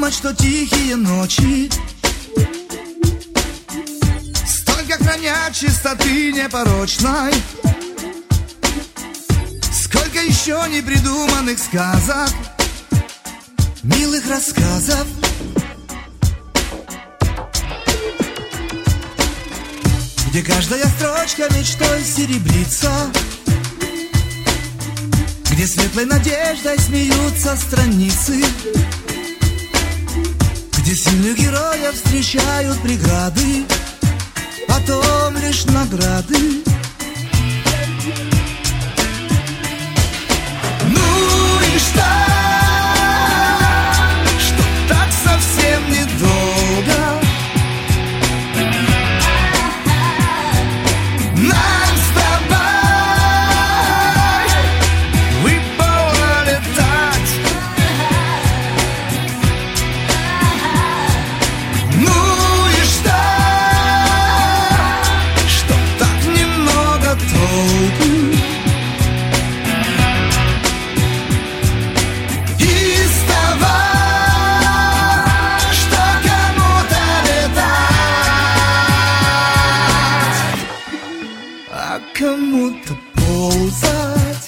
думать, что тихие ночи столько хранят чистоты непорочной. Сколько еще непридуманных сказок, милых рассказов, где каждая строчка мечтой серебрится, где светлой надеждой смеются страницы, где сильных героев встречают преграды, потом лишь награды. Ну и что так совсем недолго нам с тобой выпало летать. Ну и что так немного толку из того, что кому-то летать, а кому-то ползать.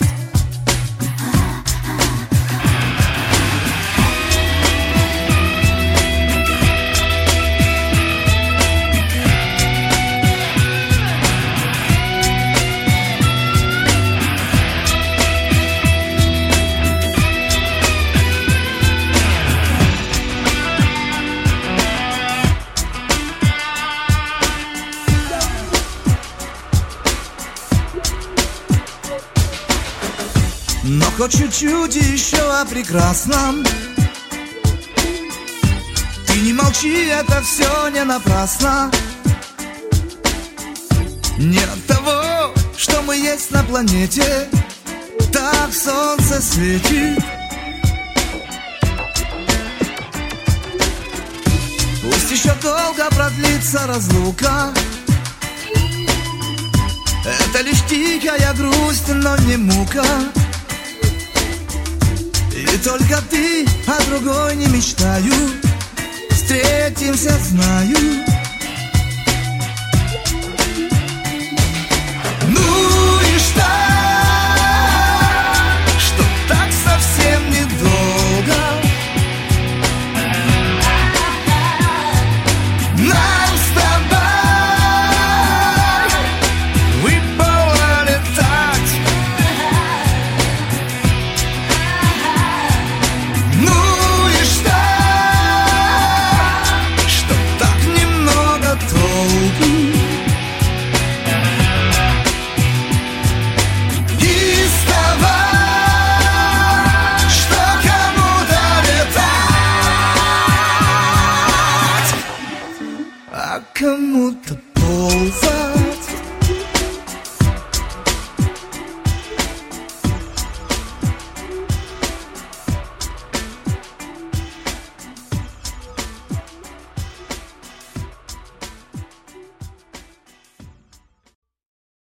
Но хоть чуть-чуть еще о прекрасном. Ты не молчи, это все не напрасно. Не от того, что мы есть на планете, так солнце светит. Пусть еще долго продлится разлука, это лишь тихая грусть, но не мука. И только ты, а другой не мечтаю. Встретимся, знаю.